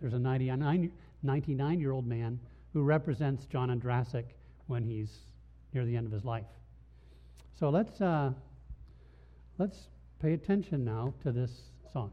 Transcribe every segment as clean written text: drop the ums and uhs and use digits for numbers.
There's a 99-year-old man who represents John Ondrasik when he's near the end of his life. So let's pay attention now to this song.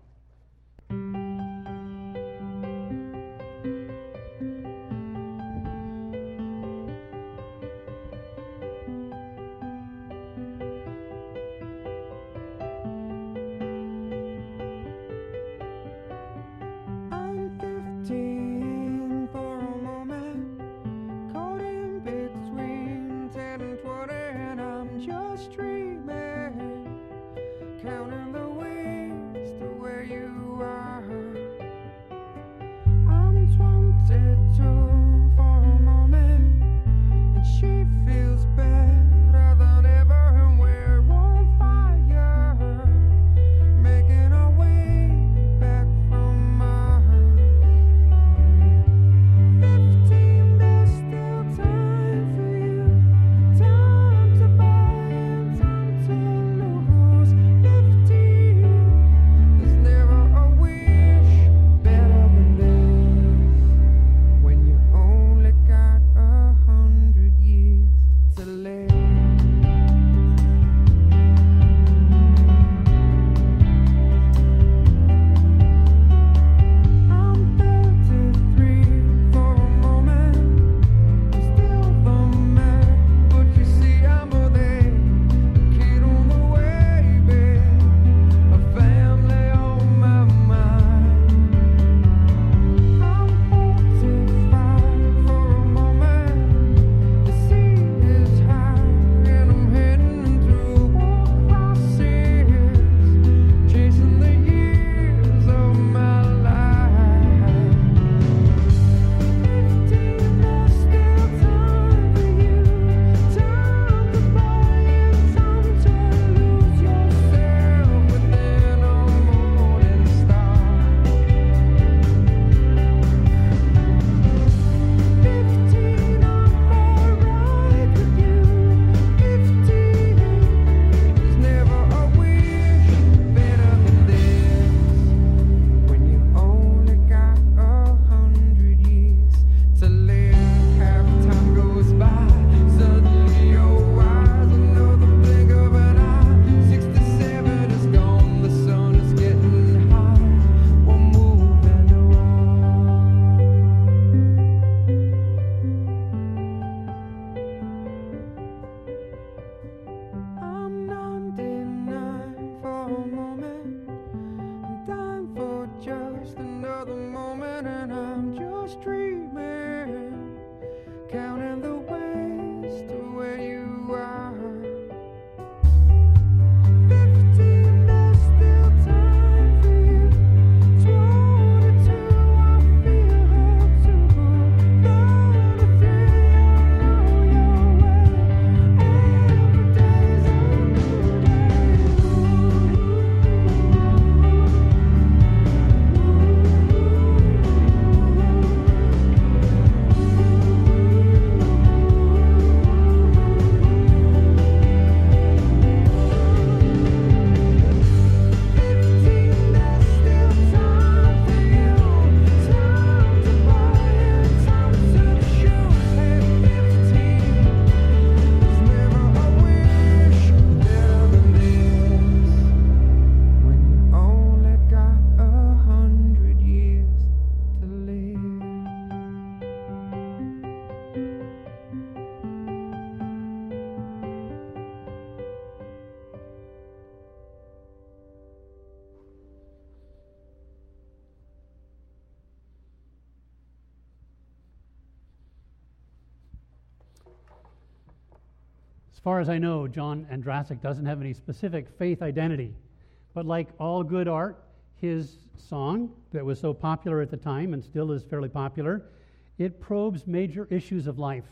As far as I know, John Ondrasik doesn't have any specific faith identity. But like all good art, his song that was so popular at the time and still is fairly popular, it probes major issues of life.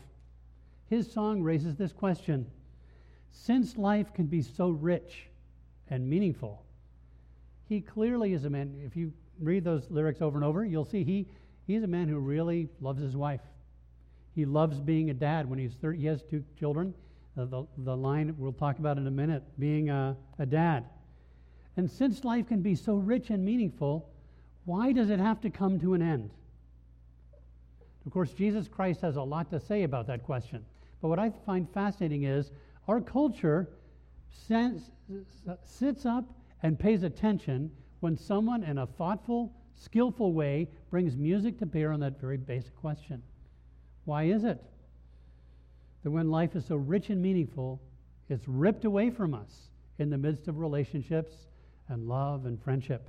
His song raises this question: since life can be so rich and meaningful, he clearly is a man. If you read those lyrics over and over, you'll see he's a man who really loves his wife. He loves being a dad. When he's 30, he has 2 children. The line we'll talk about in a minute, being a dad. And since life can be so rich and meaningful, why does it have to come to an end? Of course, Jesus Christ has a lot to say about that question. But what I find fascinating is our culture sits up and pays attention when someone in a thoughtful, skillful way brings music to bear on that very basic question. Why is it that when life is so rich and meaningful, it's ripped away from us in the midst of relationships and love and friendship?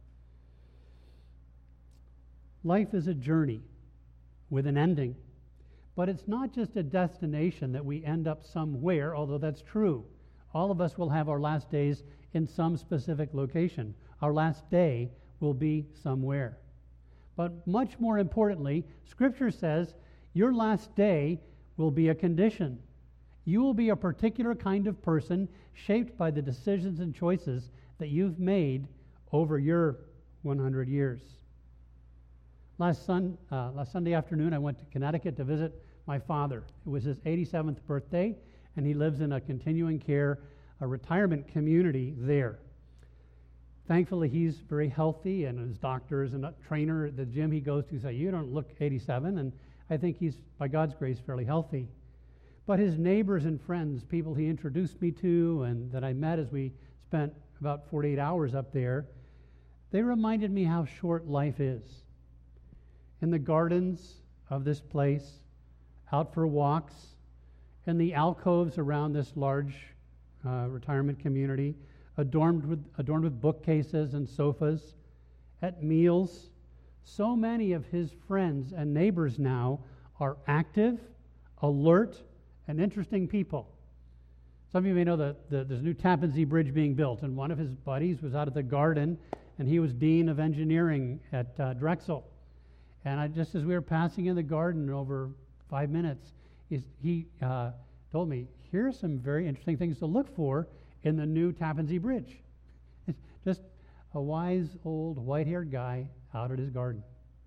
Life is a journey with an ending, but it's not just a destination that we end up somewhere, although that's true. All of us will have our last days in some specific location. Our last day will be somewhere. But much more importantly, Scripture says your last day will be a condition. You will be a particular kind of person shaped by the decisions and choices that you've made over your 100 years. Last Sunday afternoon, I went to Connecticut to visit my father. It was his 87th birthday, and he lives in a continuing care, a retirement community there. Thankfully, he's very healthy, and his doctors and a trainer at the gym he goes to say, "You don't look 87," and I think he's, by God's grace, fairly healthy. But his neighbors and friends, people he introduced me to and that I met as we spent about 48 hours up there, they reminded me how short life is. In the gardens of this place, out for walks, in the alcoves around this large retirement community, adorned with bookcases and sofas, at meals. So many of his friends and neighbors now are active, alert, and interesting people. Some of you may know that there's a new Tappan Zee Bridge being built, and one of his buddies was out at the garden, and he was dean of engineering at Drexel. And just as we were passing in the garden over 5 minutes, he told me, here are some very interesting things to look for in the new Tappan Zee Bridge. It's just a wise old white-haired guy out at his garden.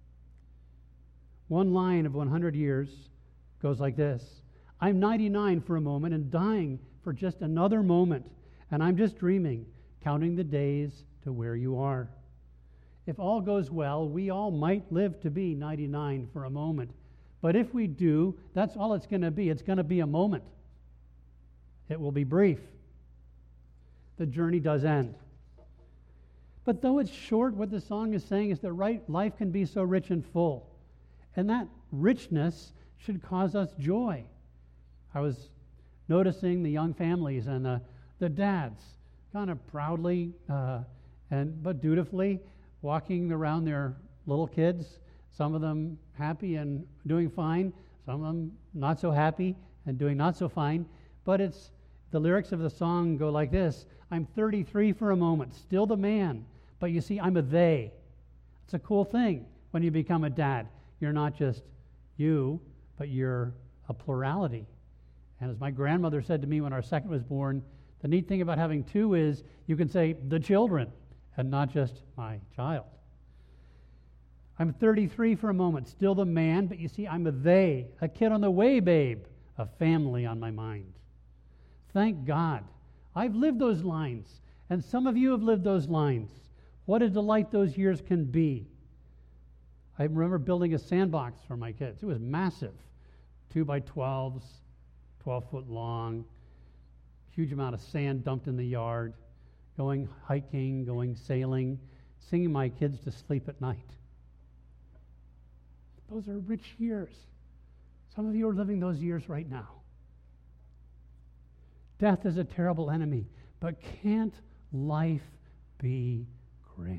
One line of 100 years goes like this: I'm 99 for a moment and dying for just another moment, and I'm just dreaming, counting the days to where you are. If all goes well, we all might live to be 99 for a moment. But if we do, that's all it's going to be. It's going to be a moment. It will be brief. The journey does end. But though it's short, what the song is saying is that life can be so rich and full. And that richness should cause us joy. I was noticing the young families and the dads kind of proudly but dutifully walking around their little kids, some of them happy and doing fine, some of them not so happy and doing not so fine. But the lyrics of the song go like this: I'm 33 for a moment, still the man, but you see, I'm a they. It's a cool thing when you become a dad. You're not just you, but you're a plurality. And as my grandmother said to me when our second was born, the neat thing about having two is you can say the children and not just my child. I'm 33 for a moment, still the man, but you see, I'm a they, a kid on the way, babe, a family on my mind. Thank God. I've lived those lines, and some of you have lived those lines. What a delight those years can be. I remember building a sandbox for my kids. It was massive, 2x12s, 12 foot long, huge amount of sand dumped in the yard, going hiking, going sailing, singing my kids to sleep at night. Those are rich years. Some of you are living those years right now. Death is a terrible enemy, but can't life be grand?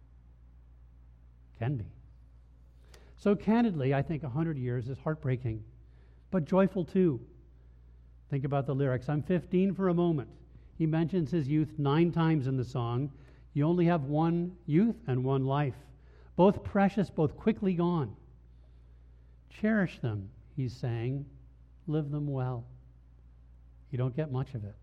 Can be. So candidly, I think 100 years is heartbreaking, but joyful too. Think about the lyrics. I'm 15 for a moment. He mentions his youth 9 times in the song. You only have one youth and one life, both precious, both quickly gone. Cherish them, he's saying. Live them well. You don't get much of it.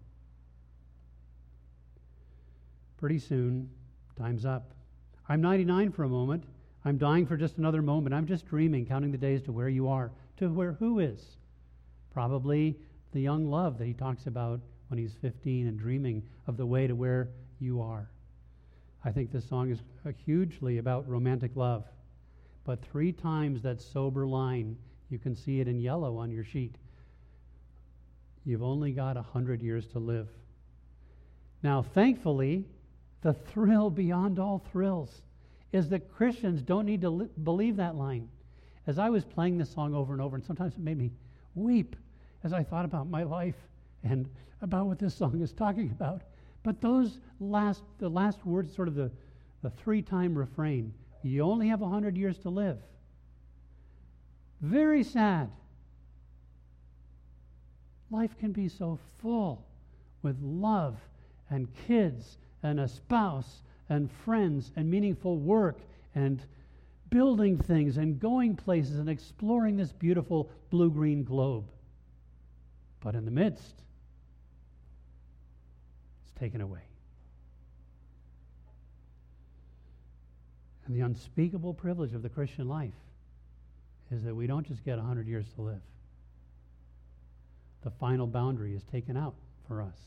Pretty soon, time's up. I'm 99 for a moment. I'm dying for just another moment. I'm just dreaming, counting the days to where you are. To where who is? Probably the young love that he talks about when he's 15 and dreaming of the way to where you are. I think this song is hugely about romantic love. but 3 times that sober line. You can see it in yellow on your sheet. You've only got 100 years to live. Now, thankfully, the thrill beyond all thrills is that Christians don't need to believe that line. As I was playing this song over and over, and sometimes it made me weep as I thought about my life and about what this song is talking about. But the last words, sort of the 3-time refrain, you only have 100 years to live. Very sad. Life can be so full with love and kids and a spouse and friends and meaningful work and building things and going places and exploring this beautiful blue-green globe. But in the midst, it's taken away. And the unspeakable privilege of the Christian life is that we don't just get 100 years to live. The final boundary is taken out for us.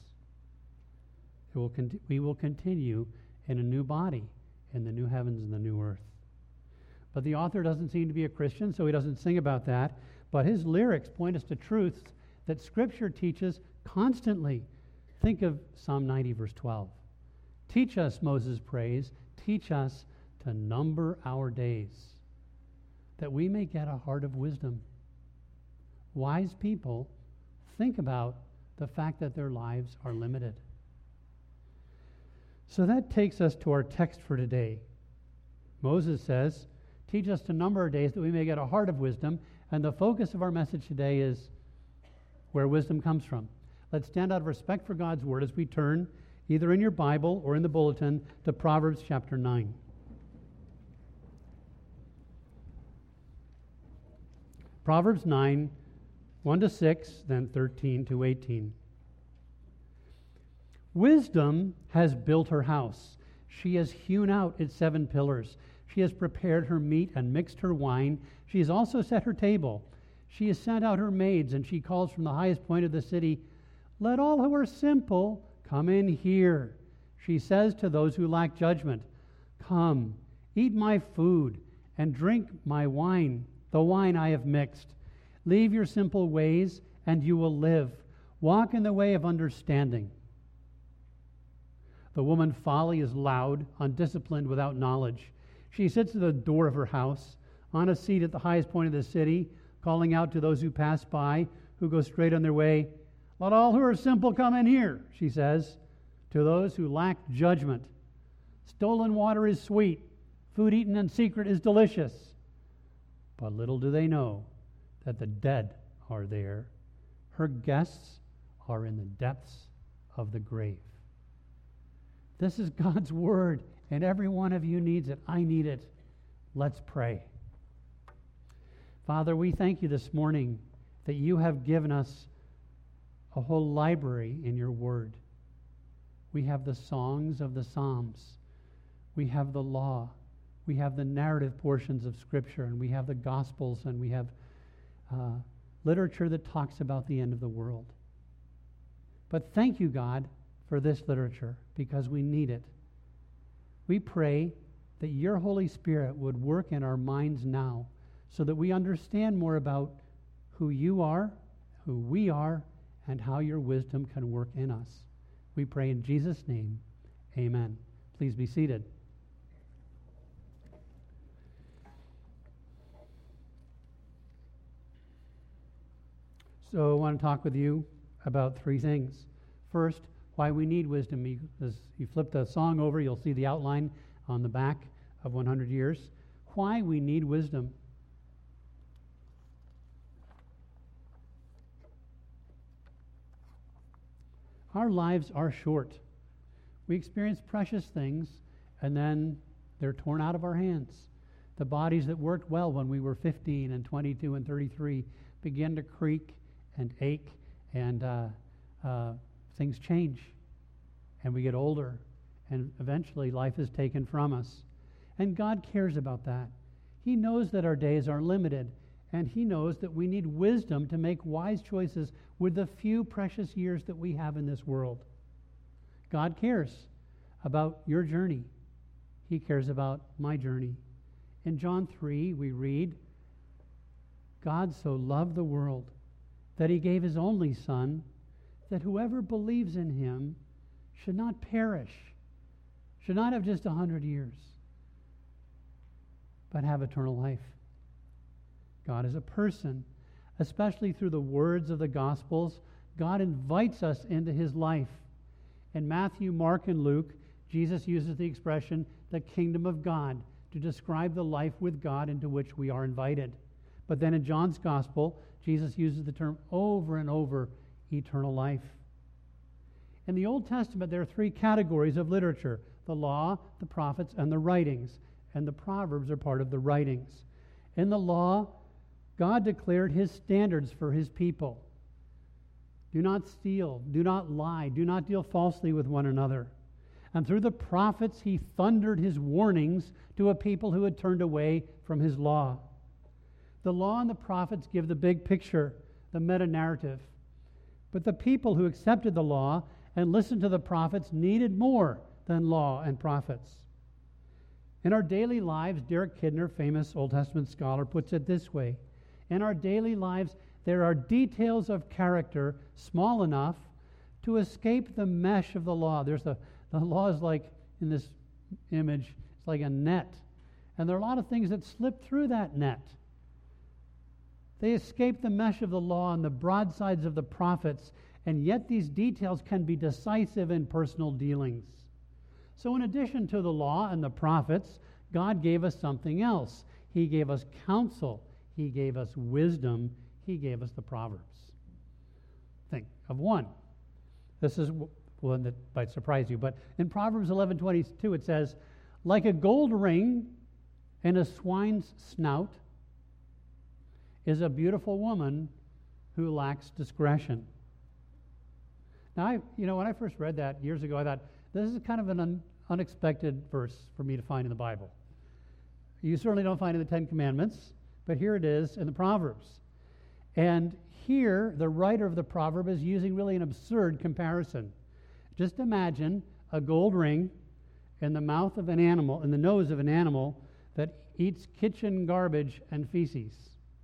We will continue in a new body, in the new heavens and the new earth. But the author doesn't seem to be a Christian, so he doesn't sing about that. But his lyrics point us to truths that Scripture teaches constantly. Think of Psalm 90, verse 12. Teach us, Moses prays, teach us to number our days, that we may get a heart of wisdom. Wise people think about the fact that their lives are limited. So that takes us to our text for today. Moses says, teach us to number our days that we may get a heart of wisdom. And the focus of our message today is where wisdom comes from. Let's stand out of respect for God's word as we turn, either in your Bible or in the bulletin, to Proverbs chapter 9. Proverbs 9, 1-6, then 13-18. Wisdom has built her house. She has hewn out its 7 pillars. She has prepared her meat and mixed her wine. She has also set her table. She has sent out her maids, and she calls from the highest point of the city, let all who are simple come in here. She says to those who lack judgment, come, eat my food, and drink my wine, the wine I have mixed. Leave your simple ways, and you will live. Walk in the way of understanding. The woman folly is loud, undisciplined, without knowledge. She sits at the door of her house, on a seat at the highest point of the city, calling out to those who pass by, who go straight on their way. Let all who are simple come in here, she says, to those who lack judgment. Stolen water is sweet. Food eaten in secret is delicious. But little do they know that the dead are there. Her guests are in the depths of the grave. This is God's word, and every one of you needs it. I need it. Let's pray. Father, we thank you this morning that you have given us a whole library in your word. We have the songs of the Psalms. We have the law. We have the narrative portions of Scripture, and we have the Gospels, and we have literature that talks about the end of the world. But thank you, God, for this literature, because we need it. We pray that your Holy Spirit would work in our minds now so that we understand more about who you are, who we are, and how your wisdom can work in us. We pray in Jesus' name, amen. Please be seated. So I want to talk with you about 3 things. First, why we need wisdom. As you flip the song over, you'll see the outline on the back of 100 Years. Why we need wisdom. Our lives are short. We experience precious things, and then they're torn out of our hands. The bodies that worked well when we were 15 and 22 and 33 begin to creak and ache, and things change, and we get older, and eventually life is taken from us. And God cares about that. He knows that our days are limited, and he knows that we need wisdom to make wise choices with the few precious years that we have in this world. God cares about your journey. He cares about my journey. In John 3, we read, God so loved the world that he gave his only Son, that whoever believes in him should not perish, should not have just 100 years, but have eternal life. God is a person. Especially through the words of the Gospels, God invites us into his life. In Matthew, Mark, and Luke, Jesus uses the expression, the kingdom of God, to describe the life with God into which we are invited. But then in John's Gospel, Jesus uses the term over and over, eternal life. In the Old Testament, there are three categories of literature: the law, the prophets, and the writings. And the Proverbs are part of the writings. In the law, God declared his standards for his people. Do not steal, do not lie, do not deal falsely with one another. And through the prophets, he thundered his warnings to a people who had turned away from his law. The law and the prophets give the big picture, the meta-narrative. But the people who accepted the law and listened to the prophets needed more than law and prophets. In our daily lives, Derek Kidner, famous Old Testament scholar, puts it this way: in our daily lives, there are details of character small enough to escape the mesh of the law. The law is like, in this image, it's like a net. And there are a lot of things that slip through that net. They escape the mesh of the law and the broadsides of the prophets, and yet these details can be decisive in personal dealings. So in addition to the law and the prophets, God gave us something else. He gave us counsel. He gave us wisdom. He gave us the Proverbs. Think of one. This is one that might surprise you, but in Proverbs 11:22 it says, like a gold ring in a swine's snout is a beautiful woman who lacks discretion. Now, when I first read that years ago, I thought, this is kind of an unexpected verse for me to find in the Bible. You certainly don't find it in the Ten Commandments, but here it is in the Proverbs. And here, the writer of the proverb is using really an absurd comparison. Just imagine a gold ring in the mouth of an animal, in the nose of an animal that eats kitchen garbage and feces.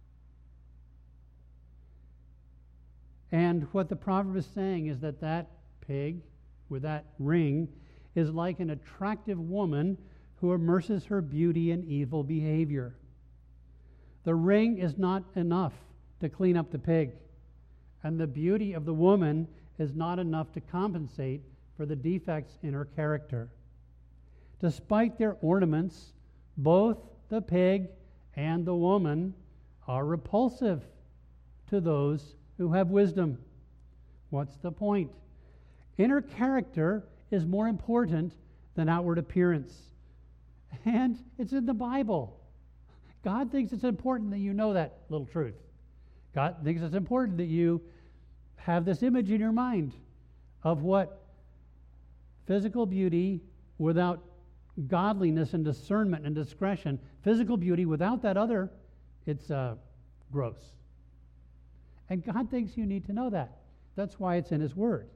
And what the proverb is saying is that pig with that ring is like an attractive woman who immerses her beauty in evil behavior. The ring is not enough to clean up the pig, and the beauty of the woman is not enough to compensate for the defects in her character. Despite their ornaments, both the pig and the woman are repulsive to those who have wisdom. What's the point? Inner character is more important than outward appearance. And it's in the Bible. God thinks it's important that you know that little truth. God thinks it's important that you have this image in your mind of what physical beauty without godliness and discernment and discretion, physical beauty without that other, it's gross. And God thinks you need to know that. That's why it's in His Word.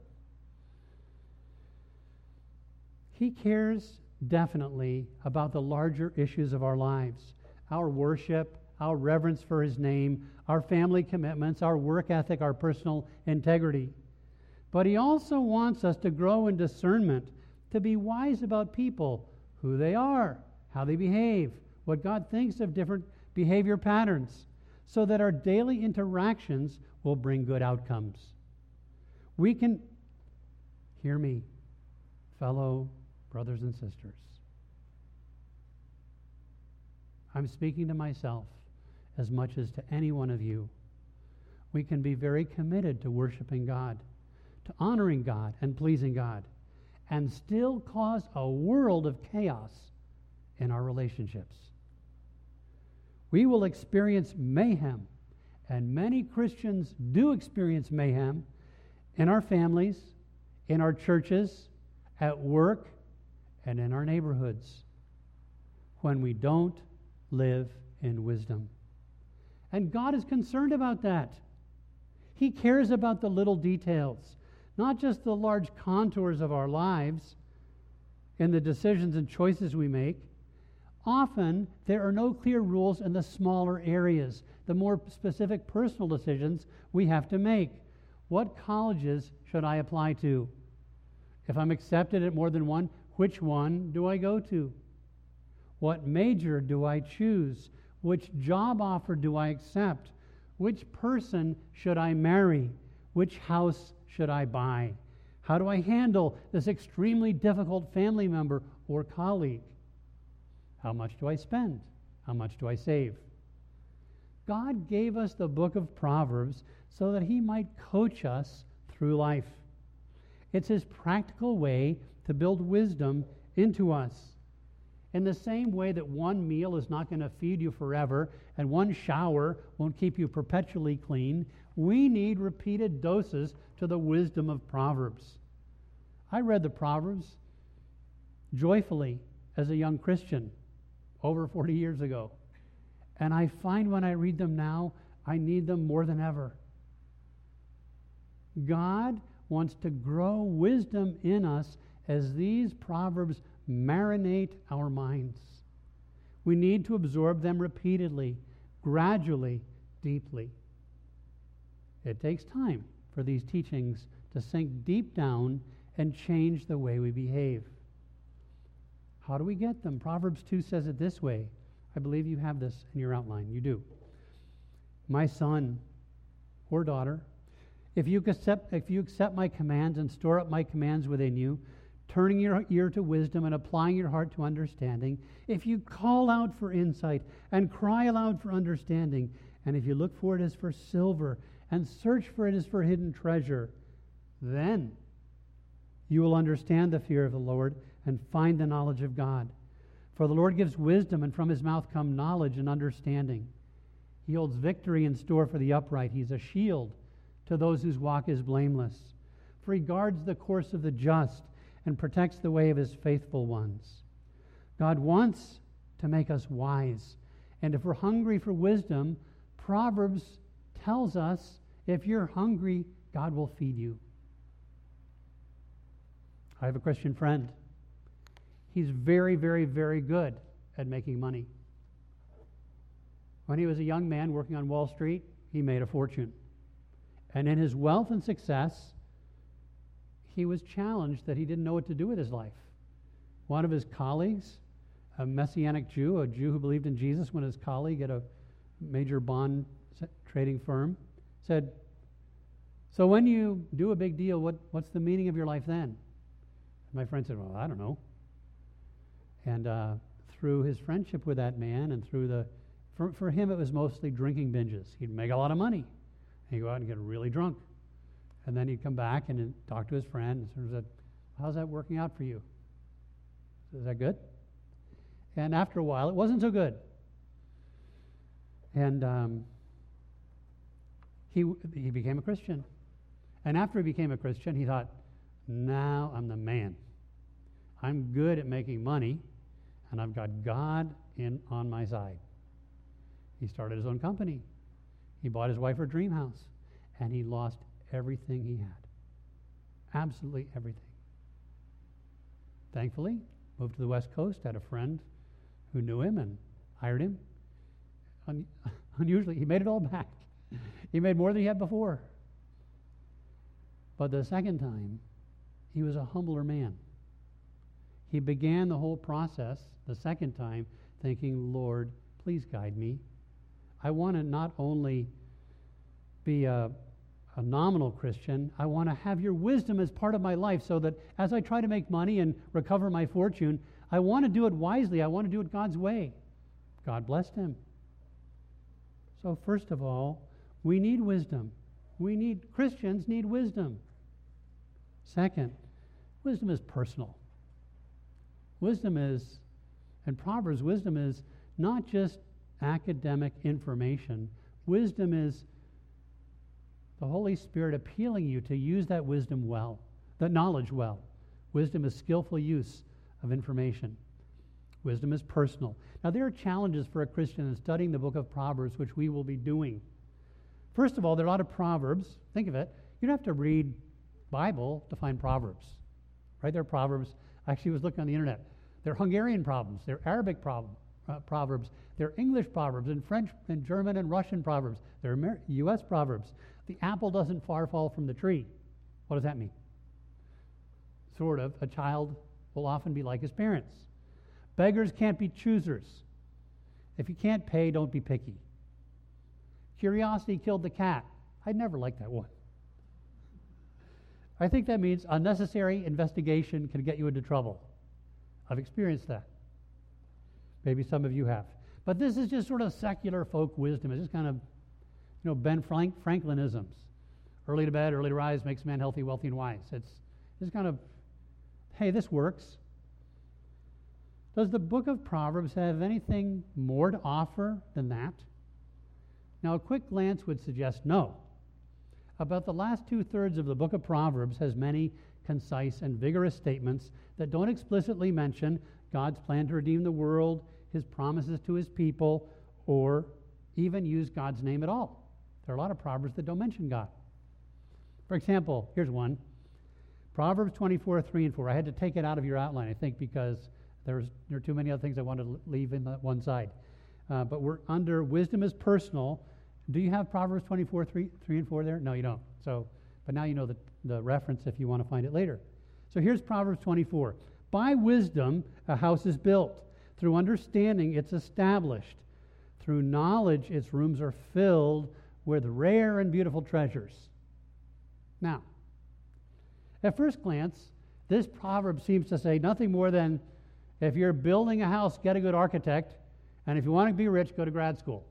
He cares definitely about the larger issues of our lives, our worship, our reverence for His name, our family commitments, our work ethic, our personal integrity. But He also wants us to grow in discernment, to be wise about people, who they are, how they behave, what God thinks of different behavior patterns, so that our daily interactions will bring good outcomes. We can, hear me, fellow brothers and sisters. I'm speaking to myself as much as to any one of you. We can be very committed to worshiping God, to honoring God and pleasing God, and still cause a world of chaos in our relationships. We will experience mayhem, and many Christians do experience mayhem in our families, in our churches, at work, and in our neighborhoods when we don't live in wisdom. And God is concerned about that. He cares about the little details, not just the large contours of our lives and the decisions and choices we make. Often, there are no clear rules in the smaller areas, the more specific personal decisions we have to make. What colleges should I apply to? If I'm accepted at more than one, which one do I go to? What major do I choose? Which job offer do I accept? Which person should I marry? Which house should I buy? How do I handle this extremely difficult family member or colleague? How much do I spend? How much do I save? God gave us the book of Proverbs so that He might coach us through life. It's His practical way to build wisdom into us. In the same way that one meal is not going to feed you forever and one shower won't keep you perpetually clean, we need repeated doses to the wisdom of Proverbs. I read the Proverbs joyfully as a young Christian over 40 years ago. And I find when I read them now, I need them more than ever. God wants to grow wisdom in us as these Proverbs marinate our minds. We need to absorb them repeatedly, gradually, deeply. It takes time for these teachings to sink deep down and change the way we behave. How do we get them? Proverbs 2 says it this way. I believe you have this in your outline. You do. My son or daughter, if you accept my commands and store up my commands within you, turning your ear to wisdom and applying your heart to understanding, if you call out for insight and cry aloud for understanding, and if you look for it as for silver and search for it as for hidden treasure, then you will understand the fear of the Lord and find the knowledge of God. For the Lord gives wisdom, and from His mouth come knowledge and understanding. He holds victory in store for the upright. He's a shield to those whose walk is blameless. For He guards the course of the just and protects the way of His faithful ones. God wants to make us wise. And if we're hungry for wisdom, Proverbs tells us if you're hungry, God will feed you. I have a Christian friend. He's very, very, very good at making money. When he was a young man working on Wall Street, he made a fortune. And in his wealth and success, he was challenged that he didn't know what to do with his life. One of his colleagues, a Messianic Jew, a Jew who believed in Jesus, when his colleague at a major bond trading firm said, "So when you do a big deal, what's the meaning of your life then?" My friend said, "Well, I don't know." And through his friendship with that man and through for him it was mostly drinking binges. He'd make a lot of money. He'd go out and get really drunk. And then he'd come back and talk to his friend and sort of said, "How's that working out for you? Is that good?" And after a while, it wasn't so good. And he became a Christian. And after he became a Christian, he thought, now I'm the man. I'm good at making money, and I've got God on my side. He started his own company. He bought his wife her dream house, and he lost everything he had. Absolutely everything. Thankfully, moved to the West Coast, had a friend who knew him and hired him. Unusually, he made it all back. He made more than he had before. But the second time, he was a humbler man. He began the whole process the second time thinking, "Lord, please guide me. I want to not only be a nominal Christian, I want to have your wisdom as part of my life so that as I try to make money and recover my fortune, I want to do it wisely. I want to do it God's way." God blessed him. So first of all, we need wisdom. Christians need wisdom. Second, wisdom is personal. In Proverbs, wisdom is not just academic information. Wisdom is the Holy Spirit appealing you to use that wisdom well, that knowledge well. Wisdom is skillful use of information. Wisdom is personal. Now, there are challenges for a Christian in studying the book of Proverbs, which we will be doing. First of all, there are a lot of Proverbs. Think of it. You don't have to read Bible to find Proverbs. Right? There are Proverbs. I actually was looking on the internet. They're Hungarian problems. They're Arabic problems. proverbs. They're English proverbs and French and German and Russian proverbs. They're U.S. proverbs. The apple doesn't far fall from the tree. What does that mean? Sort of. A child will often be like his parents. Beggars can't be choosers. If you can't pay, don't be picky. Curiosity killed the cat. I'd never liked that one. I think that means unnecessary investigation can get you into trouble. I've experienced that. Maybe some of you have. But this is just sort of secular folk wisdom. It's just kind of, Ben Franklinisms. Early to bed, early to rise makes man healthy, wealthy, and wise. It's kind of, hey, this works. Does the book of Proverbs have anything more to offer than that? Now, a quick glance would suggest no. About the last 2/3 of the book of Proverbs has many concise and vigorous statements that don't explicitly mention God's plan to redeem the world, his promises to his people, or even use God's name at all. There are a lot of Proverbs that don't mention God. For example, here's one. Proverbs 24:3-4. I had to take it out of your outline, I think, because there are too many other things I wanted to leave in that one side. But we're under wisdom is personal. Do you have Proverbs 24:3-4 there? No, you don't. But now you know the reference if you want to find it later. So here's Proverbs 24. By wisdom, a house is built. Through understanding, it's established. Through knowledge, its rooms are filled with rare and beautiful treasures. Now, at first glance, this proverb seems to say nothing more than if you're building a house, get a good architect, and if you want to be rich, go to grad school.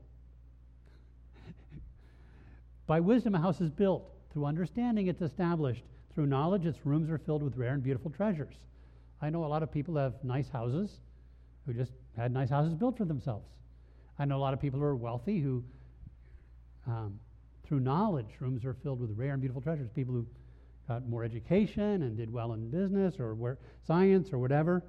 By wisdom, a house is built. Through understanding, it's established. Through knowledge, its rooms are filled with rare and beautiful treasures. I know a lot of people have nice houses who just had nice houses built for themselves. I know a lot of people who are wealthy who, through knowledge, rooms are filled with rare and beautiful treasures. People who got more education and did well in business or science or whatever.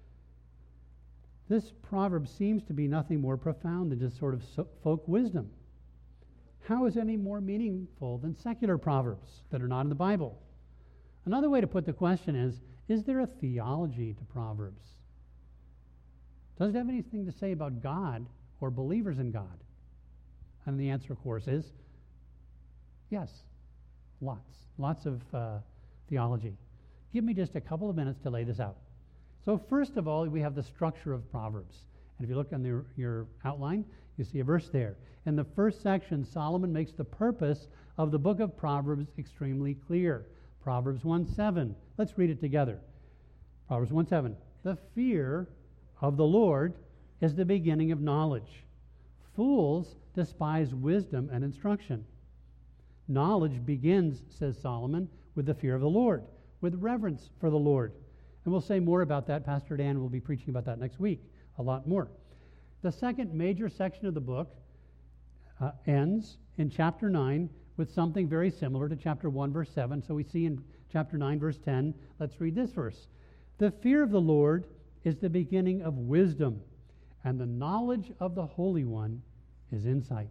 This proverb seems to be nothing more profound than just sort of folk wisdom. How is it any more meaningful than secular proverbs that are not in the Bible? Another way to put the question is there a theology to Proverbs? Does it have anything to say about God or believers in God? And the answer, of course, is yes, lots of theology. Give me just a couple of minutes to lay this out. So first of all, we have the structure of Proverbs. And if you look on your outline, you see a verse there. In the first section, Solomon makes the purpose of the book of Proverbs extremely clear. Proverbs 1:7. Let's read it together. Proverbs 1:7. The fear of the Lord is the beginning of knowledge. Fools despise wisdom and instruction. Knowledge begins, says Solomon, with the fear of the Lord, with reverence for the Lord. And we'll say more about that. Pastor Dan will be preaching about that next week, a lot more. The second major section of the book ends in chapter 9 with something very similar to chapter 1, verse 7. So we see in chapter 9, verse 10, let's read this verse. The fear of the Lord is the beginning of wisdom, and the knowledge of the Holy One is insight.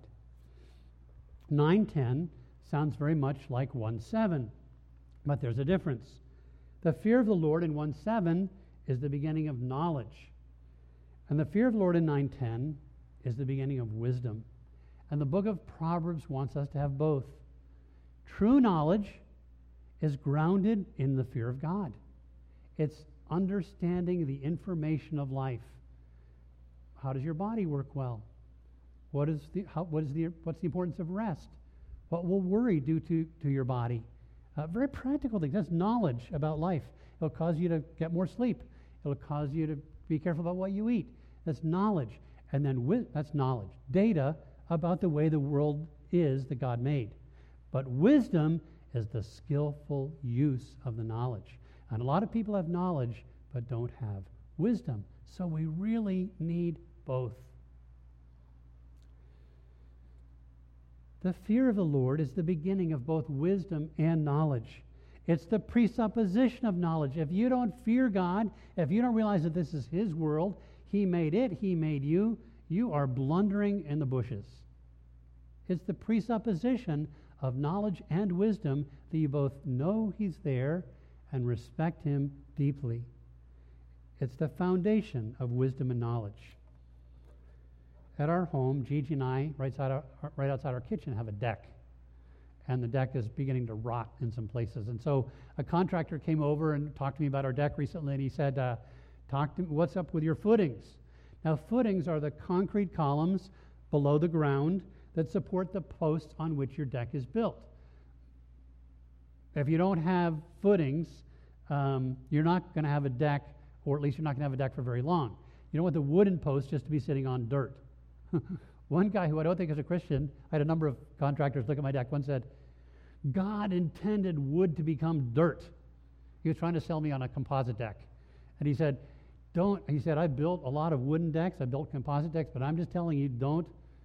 9:10 sounds very much like 1:7, but there's a difference. The fear of the Lord in 1:7 is the beginning of knowledge, and the fear of the Lord in 9:10 is the beginning of wisdom. And the book of Proverbs wants us to have both. True knowledge is grounded in the fear of God. It's understanding the information of life. How does your body work well? What's the importance of rest? What will worry do to your body? Very practical things. That's knowledge about life. It'll cause you to get more sleep. It'll cause you to be careful about what you eat. That's knowledge. And then that's knowledge. Data about the way the world is that God made. But wisdom is the skillful use of the knowledge. And a lot of people have knowledge but don't have wisdom. So we really need both. The fear of the Lord is the beginning of both wisdom and knowledge. It's the presupposition of knowledge. If you don't fear God, if you don't realize that this is His world, He made it, He made you, you are blundering in the bushes. It's the presupposition of knowledge and wisdom that you both know He's there and respect Him deeply. It's the foundation of wisdom and knowledge. At our home, Gigi and I, right outside our kitchen, have a deck. And the deck is beginning to rot in some places. And so a contractor came over and talked to me about our deck recently, and he said, what's up with your footings? Now, footings are the concrete columns below the ground that support the posts on which your deck is built. If you don't have footings, you're not going to have a deck, or at least you're not going to have a deck for very long. You don't want the wooden posts just to be sitting on dirt. One guy who I don't think is a Christian, I had a number of contractors look at my deck, one said, God intended wood to become dirt. He was trying to sell me on a composite deck. And he said, I've built a lot of wooden decks, I've built composite decks, but I'm just telling you, don't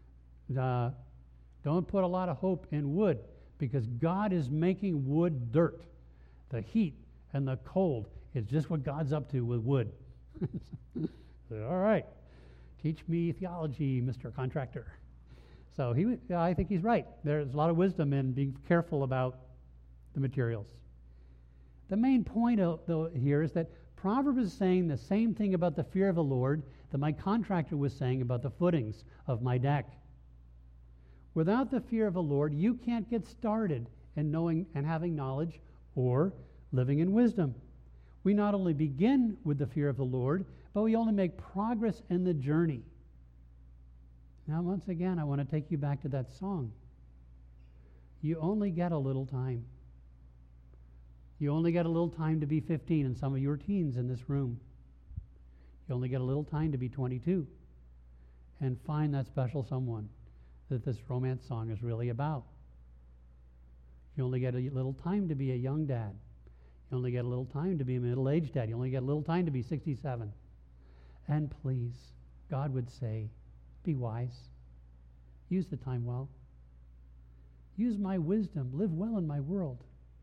put a lot of hope in wood, because God is making wood dirt. The heat and the cold is just what God's up to with wood. So, all right, teach me theology, Mr. Contractor. So I think he's right. There's a lot of wisdom in being careful about the materials. The main point though here is that Proverbs is saying the same thing about the fear of the Lord that my contractor was saying about the footings of my deck. Without the fear of the Lord, you can't get started in knowing and having knowledge or living in wisdom. We not only begin with the fear of the Lord, but we only make progress in the journey. Now, once again, I want to take you back to that song. You only get a little time. You only get a little time to be 15, and some of you are teens in this room. You only get a little time to be 22 and find that special someone that this romance song is really about. You only get a little time to be a young dad. You only get a little time to be a middle-aged dad. You only get a little time to be 67. And please, God would say, be wise. Use the time well. Use my wisdom. Live well in my world.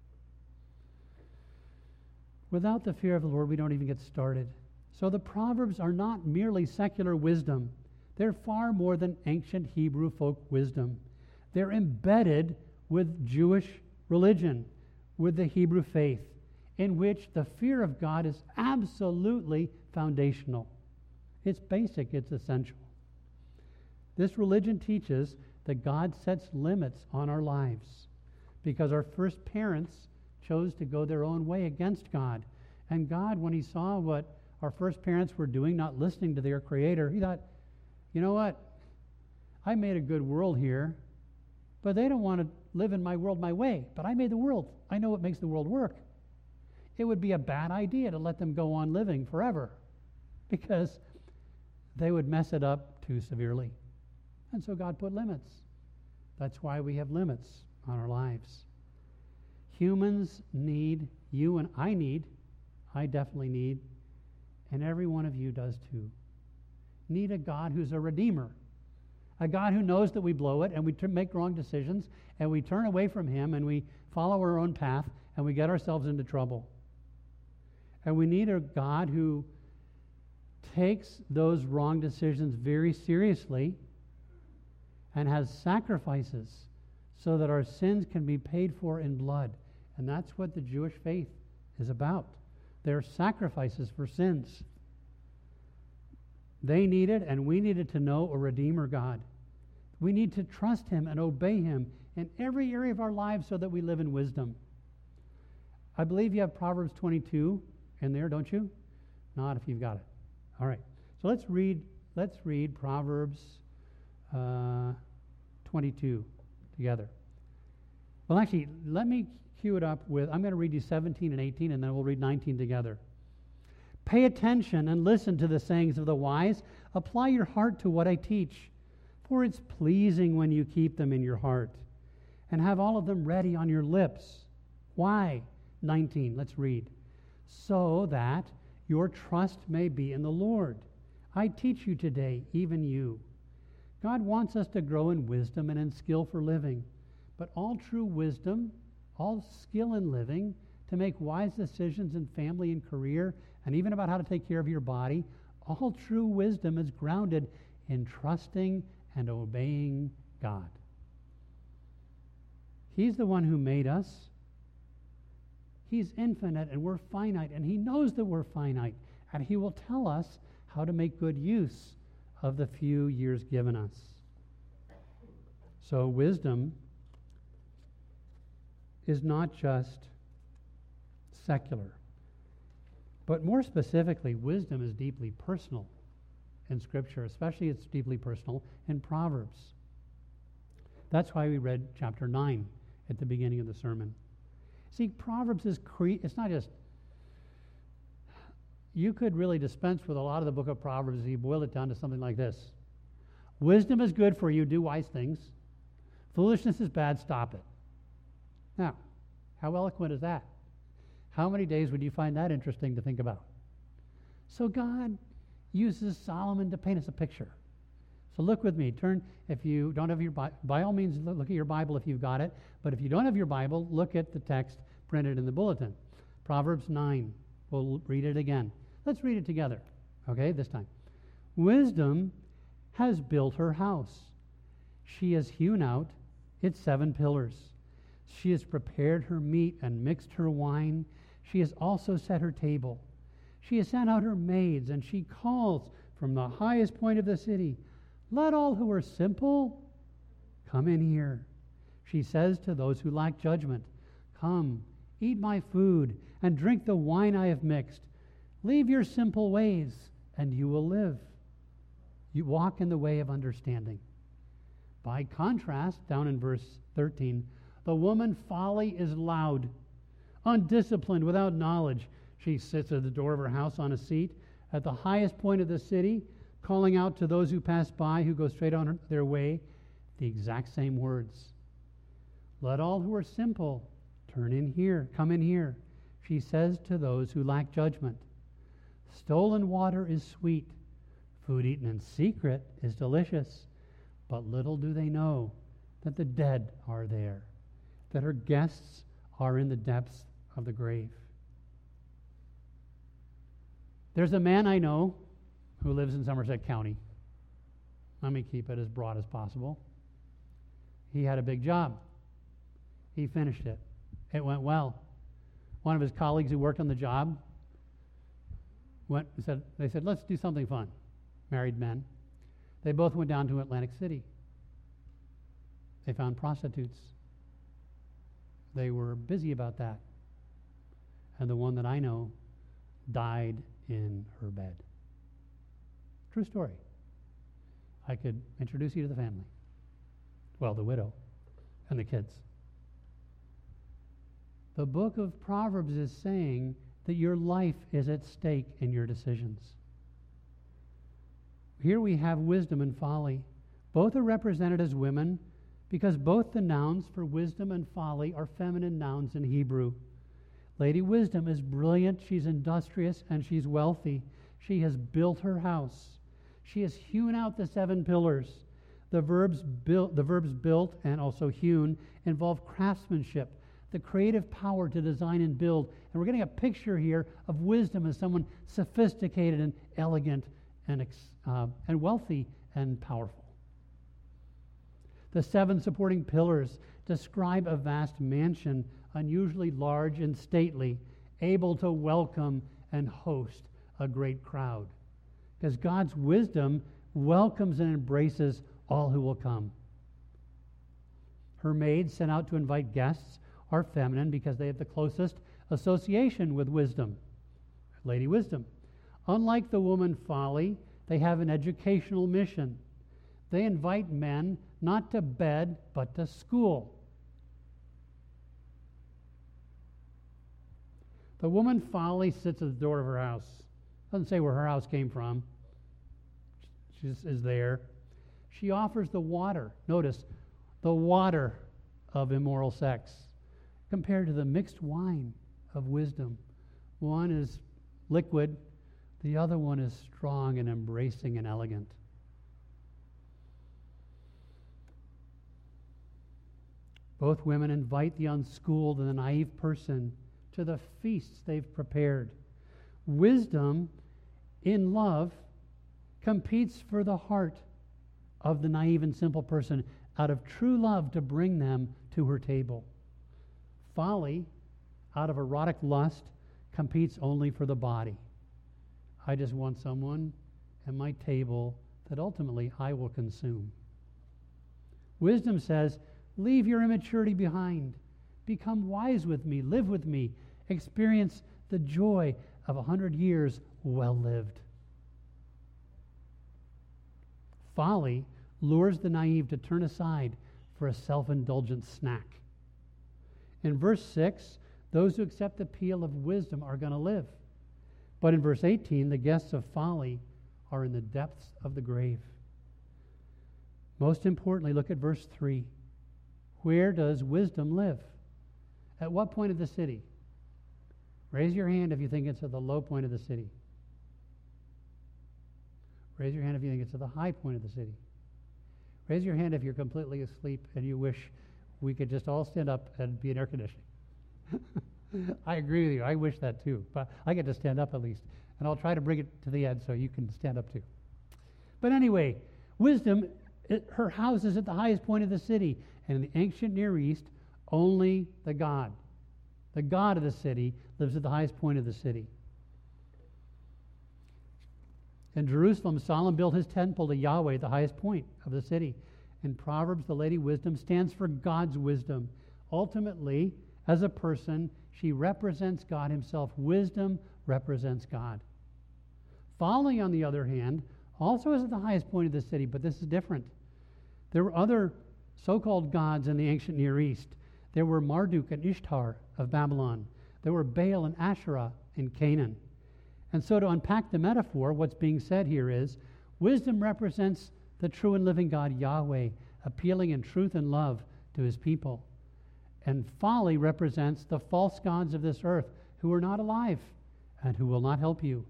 Without the fear of the Lord, we don't even get started. So the Proverbs are not merely secular wisdom. They're far more than ancient Hebrew folk wisdom. They're embedded with Jewish religion, with the Hebrew faith, in which the fear of God is absolutely foundational. It's basic, it's essential. This religion teaches that God sets limits on our lives because our first parents chose to go their own way against God. And God, when he saw what our first parents were doing, not listening to their Creator, he thought, you know what? I made a good world here, but they don't want to live in my world my way. But I made the world. I know what makes the world work. It would be a bad idea to let them go on living forever because they would mess it up too severely. And so God put limits. That's why we have limits on our lives. Humans need, you and I definitely need, and every one of you does too, need a God who's a redeemer. A God who knows that we blow it and we make wrong decisions and we turn away from him and we follow our own path and we get ourselves into trouble. And we need a God who takes those wrong decisions very seriously and has sacrifices so that our sins can be paid for in blood. And that's what the Jewish faith is about. They're sacrifices for sins. They needed, and we needed to know a Redeemer God. We need to trust him and obey him in every area of our lives so that we live in wisdom. I believe you have Proverbs 22 in there, don't you? Not if you've got it. All right. So let's read Proverbs 22 together. Well, actually, let me cue it up with, I'm going to read you 17 and 18, and then we'll read 19 together. Pay attention and listen to the sayings of the wise. Apply your heart to what I teach, for it's pleasing when you keep them in your heart and have all of them ready on your lips. Why? 19, let's read. So that your trust may be in the Lord. I teach you today, even you. God wants us to grow in wisdom and in skill for living. But all true wisdom, all skill in living, to make wise decisions in family and career, and even about how to take care of your body, all true wisdom is grounded in trusting and obeying God. He's the one who made us. He's infinite and we're finite, and he knows that we're finite, and he will tell us how to make good use of the few years given us. So wisdom is not just secular, but more specifically, wisdom is deeply personal in Scripture, especially it's deeply personal in Proverbs. That's why we read chapter 9 at the beginning of the sermon. See, Proverbs is it's not just, you could really dispense with a lot of the book of Proverbs if you boil it down to something like this. Wisdom is good for you, do wise things. Foolishness is bad, stop it. Now, how eloquent is that? How many days would you find that interesting to think about? So God uses Solomon to paint us a picture. So look with me. Turn, if you don't have your Bible, by all means look at your Bible if you've got it. But if you don't have your Bible, look at the text printed in the bulletin. Proverbs 9. We'll read it again. Let's read it together. Okay, this time. Wisdom has built her house. She has hewn out its 7 pillars. She has prepared her meat and mixed her wine. She has also set her table. She has sent out her maids, and she calls from the highest point of the city, let all who are simple come in here. She says to those who lack judgment, come, eat my food, and drink the wine I have mixed. Leave your simple ways, and you will live. You walk in the way of understanding. By contrast, down in verse 13, the woman folly is loud, undisciplined, without knowledge. She sits at the door of her house on a seat at the highest point of the city, calling out to those who pass by, who go straight on their way, the exact same words. Let all who are simple turn in here, come in here. She says to those who lack judgment, stolen water is sweet, food eaten in secret is delicious, but little do they know that the dead are there, that her guests are in the depths of the grave. There's a man I know who lives in Somerset County. Let me keep it as broad as possible. He had a big job. He finished it. It went well. One of his colleagues who worked on the job they said, let's do something fun. Married men. They both went down to Atlantic City. They found prostitutes. They were busy about that. And the one that I know died in her bed. True story. I could introduce you to the family. Well, the widow and the kids. The book of Proverbs is saying that your life is at stake in your decisions. Here we have wisdom and folly. Both are represented as women because both the nouns for wisdom and folly are feminine nouns in Hebrew. Lady Wisdom is brilliant, she's industrious, and she's wealthy. She has built her house. She has hewn out the 7 pillars. The verbs built and also hewn involve craftsmanship, the creative power to design and build. And we're getting a picture here of wisdom as someone sophisticated and elegant and wealthy and powerful. The 7 supporting pillars describe a vast mansion, unusually large and stately, able to welcome and host a great crowd. Because God's wisdom welcomes and embraces all who will come. Her maids sent out to invite guests are feminine because they have the closest association with wisdom. Lady Wisdom. Unlike the woman Folly, they have an educational mission. They invite men not to bed, but to school. The woman Folly sits at the door of her house. Doesn't say where her house came from. She just is there. She offers the water. Notice, the water of immoral sex compared to the mixed wine of wisdom. One is liquid, the other one is strong and embracing and elegant. Both women invite the unschooled and the naive person to the feasts they've prepared. Wisdom, in love, competes for the heart of the naive and simple person out of true love to bring them to her table. Folly, out of erotic lust, competes only for the body. I just want someone at my table that ultimately I will consume. Wisdom says, leave your immaturity behind. Become wise with me. Live with me. Experience the joy of 100 years well lived. Folly lures the naive to turn aside for a self-indulgent snack. In verse 6, those who accept the appeal of wisdom are going to live. But in verse 18, the guests of folly are in the depths of the grave. Most importantly, look at verse 3. Where does wisdom live? At what point of the city? Raise your hand if you think it's at the low point of the city. Raise your hand if you think it's at the high point of the city. Raise your hand if you're completely asleep and you wish we could just all stand up and be in air conditioning. I agree with you. I wish that too. But I get to stand up at least. And I'll try to bring it to the end so you can stand up too. But anyway, wisdom, her house is at the highest point of the city. And in the ancient Near East, only the God of the city, lives at the highest point of the city. In Jerusalem, Solomon built his temple to Yahweh at the highest point of the city. In Proverbs, the Lady Wisdom stands for God's wisdom. Ultimately, as a person, she represents God himself. Wisdom represents God. Folly, on the other hand, also is at the highest point of the city, but this is different. There were other so-called gods in the ancient Near East. There were Marduk and Ishtar of Babylon. There were Baal and Asherah in Canaan. And so to unpack the metaphor, what's being said here is, wisdom represents the true and living God, Yahweh, appealing in truth and love to his people. And folly represents the false gods of this earth who are not alive and who will not help you.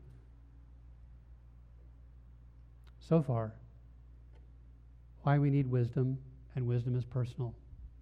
So far, why we need wisdom, and wisdom is personal.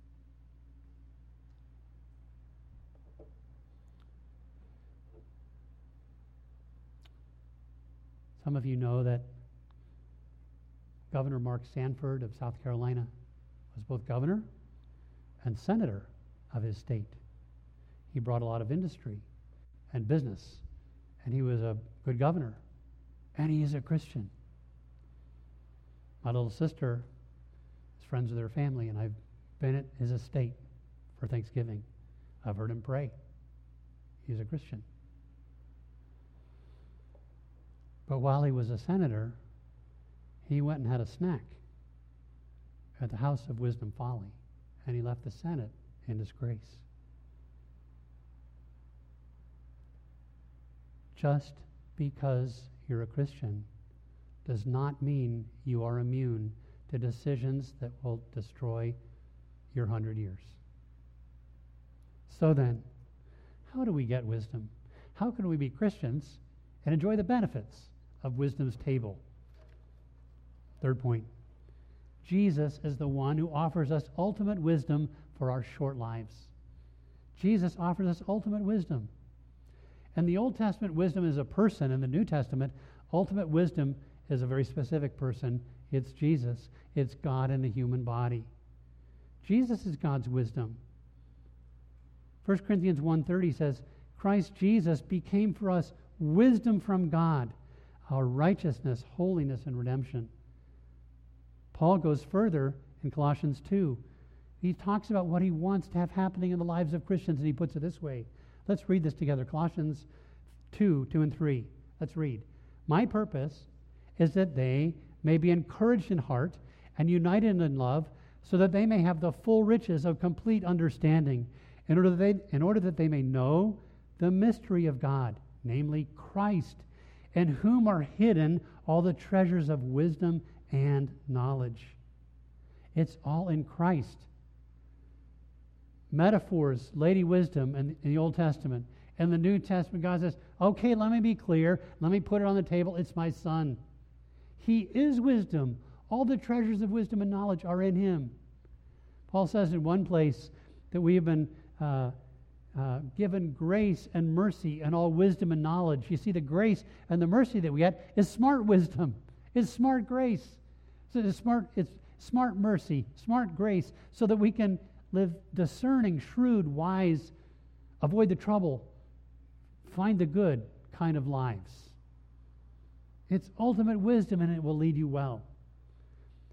Some of you know that Governor Mark Sanford of South Carolina was both governor and senator of his state. He brought a lot of industry and business, and he was a good governor, and he is a Christian. My little sister is friends with her family, and I've been at his estate for Thanksgiving. I've heard him pray. He's a Christian. But while he was a senator, he went and had a snack at the house of Wisdom Folly, and he left the Senate in disgrace. Just because you're a Christian does not mean you are immune to decisions that will destroy your 100 years. So then, how do we get wisdom? How can we be Christians and enjoy the benefits of wisdom's table? Third point, Jesus is the one who offers us ultimate wisdom for our short lives. Jesus offers us ultimate wisdom. And the Old Testament wisdom is a person. In the New Testament, ultimate wisdom is a very specific person. It's Jesus. It's God in the human body. Jesus is God's wisdom. 1 Corinthians 1:30 says, Christ Jesus became for us wisdom from God, our righteousness, holiness, and redemption. Paul goes further in Colossians 2. He talks about what he wants to have happening in the lives of Christians, and he puts it this way. Let's read this together. Colossians 2 and 3. Let's read. My purpose is that they may be encouraged in heart and united in love, so that they may have the full riches of complete understanding, in order that they may know the mystery of God, namely Christ, in whom are hidden all the treasures of wisdom and knowledge. It's all in Christ. Metaphors, Lady Wisdom in the Old Testament. In the New Testament, God says, okay, let me be clear. Let me put it on the table. It's my Son. He is wisdom. All the treasures of wisdom and knowledge are in him. Paul says in one place that we have been given grace and mercy and all wisdom and knowledge. You see, the grace and the mercy that we get is smart wisdom. It's smart grace. So it's smart mercy, smart grace, so that we can live discerning, shrewd, wise, avoid the trouble, find the good kind of lives. It's ultimate wisdom, and it will lead you well.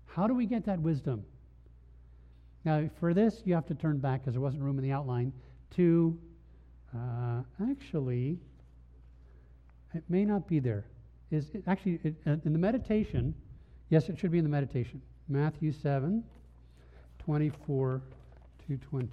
How do we get that wisdom? Now, for this, you have to turn back, because there wasn't room in the outline, to, actually, it may not be there. In the meditation, yes, it should be in the meditation. Matthew 7, 24 to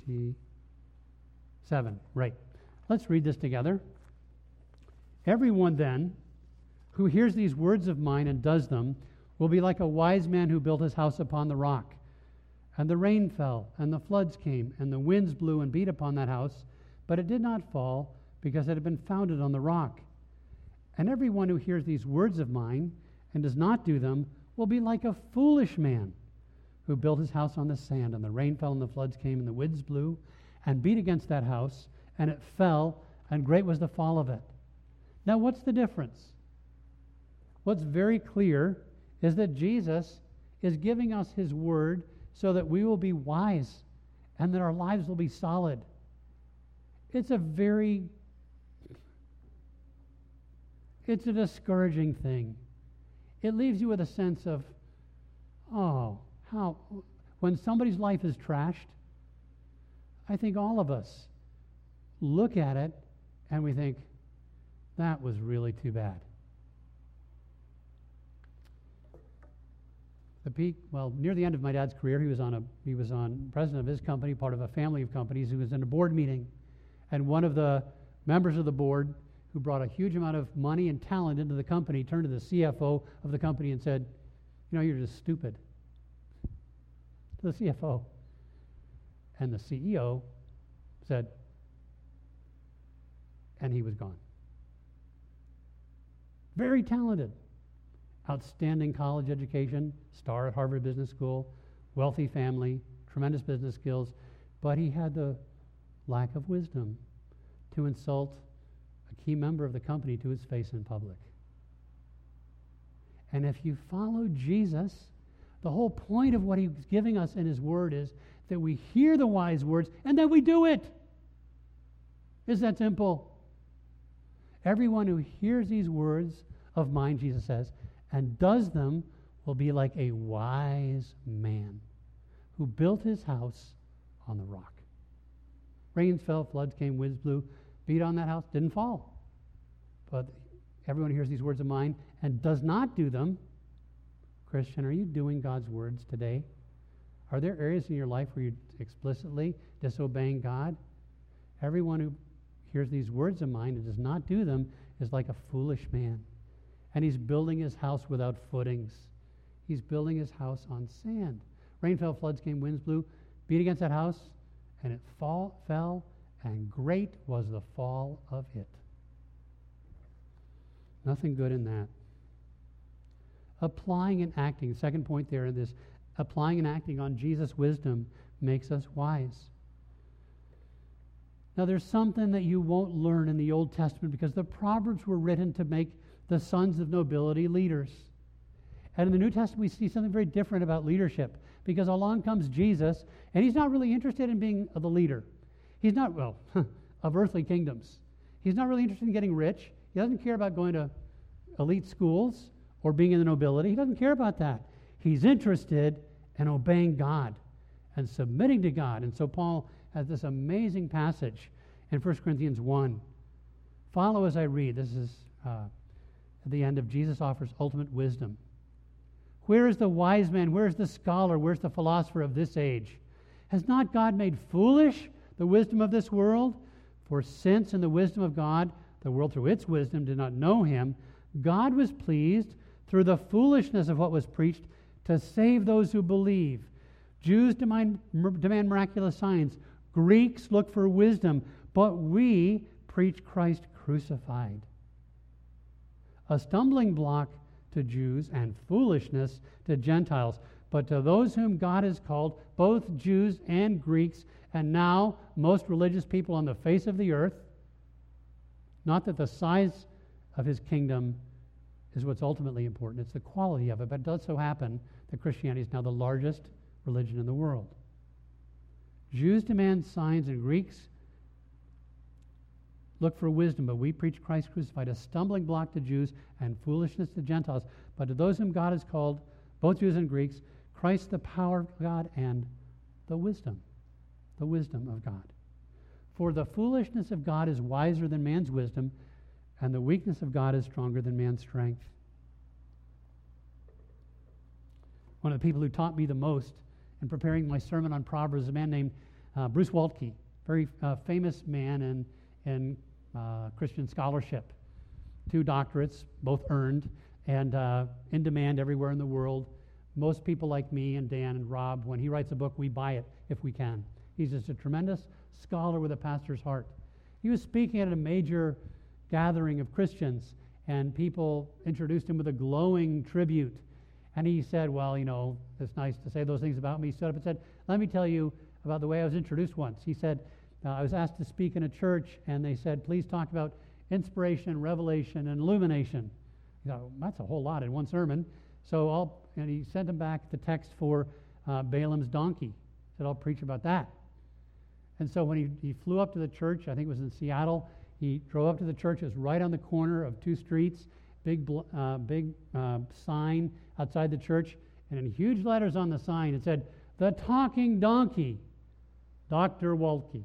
27. Right. Let's read this together. Everyone then who hears these words of mine and does them will be like a wise man who built his house upon the rock. And the rain fell, and the floods came, and the winds blew and beat upon that house, but it did not fall, because it had been founded on the rock. And everyone who hears these words of mine and does not do them will be like a foolish man who built his house on the sand, and the rain fell, and the floods came, and the winds blew and beat against that house, and it fell, and great was the fall of it. Now, what's the difference? What's very clear is that Jesus is giving us his word so that we will be wise and that our lives will be solid. It's a discouraging thing. It leaves you with a sense of, when somebody's life is trashed, I think all of us look at it and we think, that was really too bad. Near the end of my dad's career, he was president of his company, part of a family of companies. He was in a board meeting, and one of the members of the board, who brought a huge amount of money and talent into the company, turned to the CFO of the company and said, you're just stupid. To the CFO. And the CEO said, and he was gone. Very talented. Outstanding college education, star at Harvard Business School, wealthy family, tremendous business skills, but he had the lack of wisdom to insult a key member of the company to his face in public. And if you follow Jesus, the whole point of what he's giving us in his word is that we hear the wise words and then we do it. It's that simple. Everyone who hears these words of mine, Jesus says, and does them will be like a wise man who built his house on the rock. Rains fell, floods came, winds blew, beat on that house, didn't fall. But everyone who hears these words of mine and does not do them, Christian, are you doing God's words today? Are there areas in your life where you're explicitly disobeying God? Everyone who hears these words of mine and does not do them is like a foolish man. And he's building his house without footings. He's building his house on sand. Rain fell, floods came, winds blew, beat against that house, and it fell, and great was the fall of it. Nothing good in that. Applying and acting, second point there in this, applying and acting on Jesus' wisdom makes us wise. Now there's something that you won't learn in the Old Testament because the Proverbs were written to make the sons of nobility leaders. And in the New Testament we see something very different about leadership, because along comes Jesus, and he's not really interested in being the leader. He's not, of earthly kingdoms. He's not really interested in getting rich. He doesn't care about going to elite schools or being in the nobility. He doesn't care about that. He's interested in obeying God and submitting to God. And so Paul has this amazing passage in 1 Corinthians 1. Follow as I read. This is at the end of Jesus offers ultimate wisdom. Where is the wise man? Where is the scholar? Where's the philosopher of this age? Has not God made foolish the wisdom of this world? For since in the wisdom of God, the world through its wisdom did not know him, God was pleased through the foolishness of what was preached to save those who believe. Jews demand miraculous signs. Greeks look for wisdom, but we preach Christ crucified. A stumbling block to Jews and foolishness to Gentiles. But to those whom God has called, both Jews and Greeks, and now most religious people on the face of the earth, not that the size of his kingdom is what's ultimately important, it's the quality of it, but it does so happen that Christianity is now the largest religion in the world. Jews demand signs and Greeks look for wisdom, but we preach Christ crucified, a stumbling block to Jews and foolishness to Gentiles. But to those whom God has called, both Jews and Greeks, Christ, the power of God, and the wisdom of God. For the foolishness of God is wiser than man's wisdom, and the weakness of God is stronger than man's strength. One of the people who taught me the most in preparing my sermon on Proverbs is a man named Bruce Waltke, very famous man in Christian scholarship. 2 doctorates, both earned, and in demand everywhere in the world. Most people like me and Dan and Rob, when he writes a book, we buy it if we can. He's just a tremendous scholar with a pastor's heart. He was speaking at a major gathering of Christians, and people introduced him with a glowing tribute. And he said, well, it's nice to say those things about me. He stood up and said, let me tell you about the way I was introduced once. He said, I was asked to speak in a church, and they said, please talk about inspiration, revelation, and illumination. He thought, that's a whole lot in one sermon. And he sent him back the text for Balaam's donkey. He said, I'll preach about that. And so when he flew up to the church, I think it was in Seattle, he drove up to the church. It was right on the corner of 2 streets, big sign outside the church, and in huge letters on the sign it said, "The Talking Donkey, Dr. Waltke."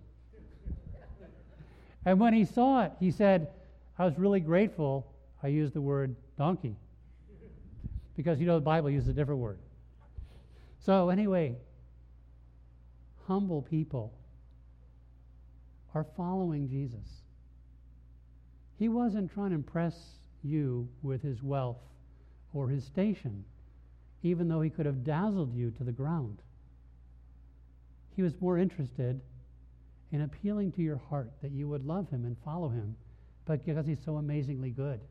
And when he saw it, he said, I was really grateful I used the word donkey. Because the Bible uses a different word. So anyway, humble people are following Jesus. He wasn't trying to impress you with his wealth or his station, even though he could have dazzled you to the ground. He was more interested in appealing to your heart that you would love him and follow him, but because he's so amazingly good.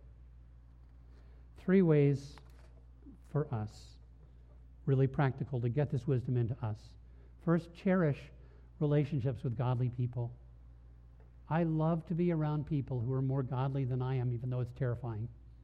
3 ways for us, really practical, to get this wisdom into us. First, cherish relationships with godly people. I love to be around people who are more godly than I am, even though it's terrifying.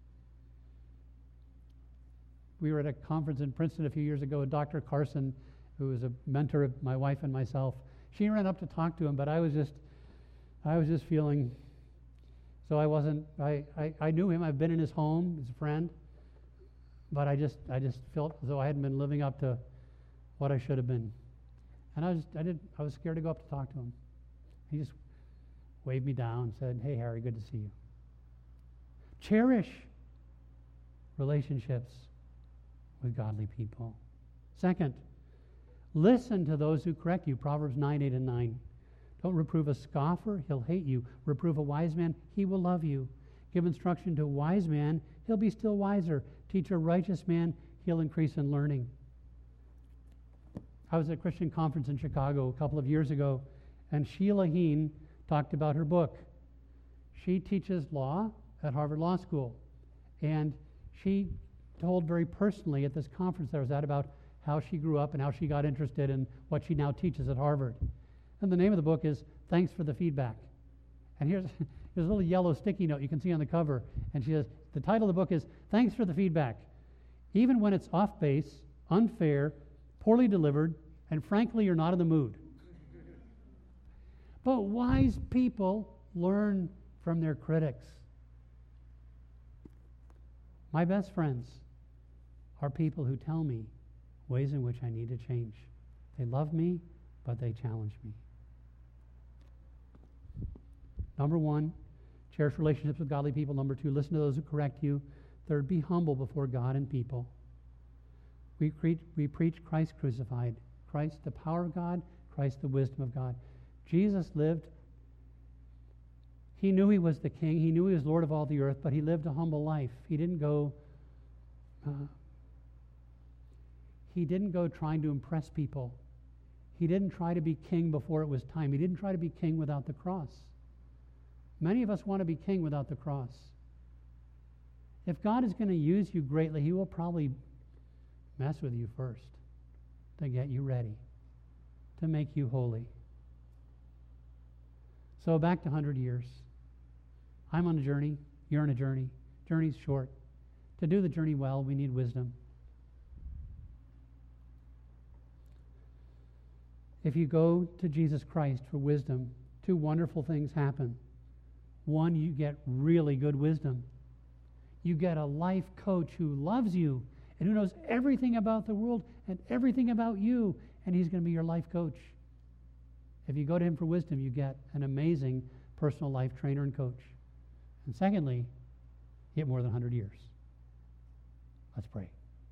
We were at a conference in Princeton a few years ago, and Dr. Carson, who was a mentor of my wife and myself, she ran up to talk to him, but I was just feeling, so I knew him, I've been in his home as a friend, but I just felt as though I hadn't been living up to what I should have been. And I was scared to go up to talk to him. He just waved me down and said, "Hey, Harry, good to see you." Cherish relationships with godly people. Second, listen to those who correct you. Proverbs 9, 8, and 9. Don't reprove a scoffer, he'll hate you. Reprove a wise man, he will love you. Give instruction to a wise man, he'll be still wiser. Teach a righteous man, he'll increase in learning. I was at a Christian conference in Chicago a couple of years ago, and Sheila Heen talked about her book. She teaches law at Harvard Law School, and she told very personally at this conference that I was at about how she grew up and how she got interested in what she now teaches at Harvard. And the name of the book is Thanks for the Feedback. And here's a little yellow sticky note you can see on the cover. And she says, the title of the book is Thanks for the Feedback. Even when it's off base, unfair, poorly delivered, and frankly you're not in the mood. But wise people learn from their critics. My best friends are people who tell me ways in which I need to change. They love me, but they challenge me. Number 1, cherish relationships with godly people. Number 2, listen to those who correct you. Third, be humble before God and people. We preach Christ crucified. Christ, the power of God. Christ, the wisdom of God. Jesus lived. He knew he was the king. He knew he was Lord of all the earth, but he lived a humble life. He didn't go trying to impress people. He didn't try to be king before it was time. He didn't try to be king without the cross. Many of us want to be king without the cross. If God is going to use you greatly, he will probably mess with you first to get you ready, to make you holy. So back to 100 years. I'm on a journey. You're on a journey. Journey's short. To do the journey well, we need wisdom. If you go to Jesus Christ for wisdom, 2 wonderful things happen. 1, you get really good wisdom. You get a life coach who loves you and who knows everything about the world and everything about you, and He's going to be your life coach. If you go to Him for wisdom, you get an amazing personal life trainer and coach. And secondly, you get more than 100 years. Let's pray.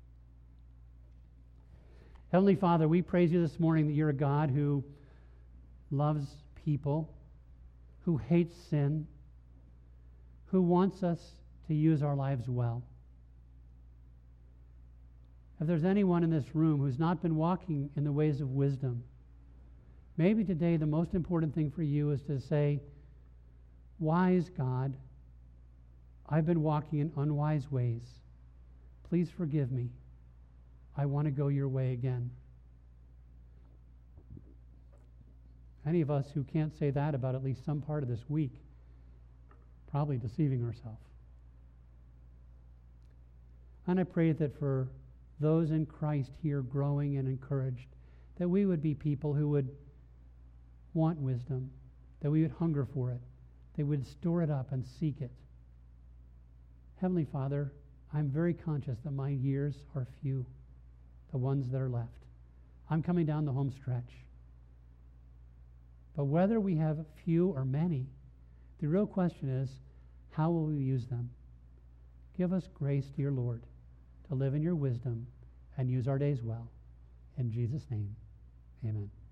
Heavenly Father, we praise you this morning that you're a God who loves people, who hates sin, who wants us to use our lives well. If there's anyone in this room who's not been walking in the ways of wisdom, maybe today the most important thing for you is to say, wise God, I've been walking in unwise ways. Please forgive me. I want to go your way again. Any of us who can't say that about at least some part of this week, probably deceiving ourselves. And I pray that for those in Christ here growing and encouraged, that we would be people who would want wisdom, that we would hunger for it, they would store it up and seek it. Heavenly Father, I'm very conscious that my years are few, the ones that are left. I'm coming down the home stretch. But whether we have few or many, the real question is, how will we use them? Give us grace, dear Lord, to live in your wisdom and use our days well. In Jesus' name, amen.